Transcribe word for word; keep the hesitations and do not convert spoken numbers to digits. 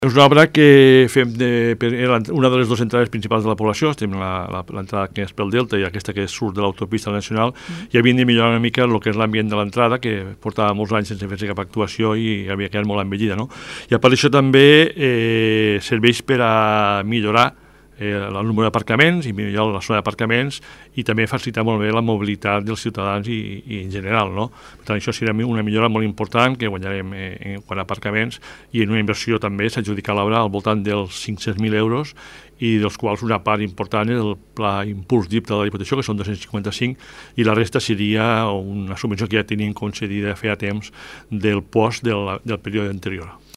És una obra que fem de, per una de les dues entrades principals de la població, estem l'entrada que és pel Delta i aquesta que surt de l'autopista nacional, mm. i havien de millorar una mica el que és l'ambient de l'entrada, que portava molts anys sense fer-se cap actuació i havia quedat molt envellida, no? I a part d'això també eh, serveix per a millorar eh, el número d'aparcaments i millorar la zona d'aparcaments i també facilitar molt bé la mobilitat dels ciutadans i, i en general, no? Per tant, això serà una millora molt important que guanyarem eh, en quant a aparcaments i en una inversió també s'adjudica l'obra al voltant dels cinc-cents mil euros i dels quals una part important és el pla Impuls D I P de la Diputació, que són dos-cents cinquanta-cinc, i la resta seria una subvenció que ja tenien concedida feia temps del post del, del període anterior.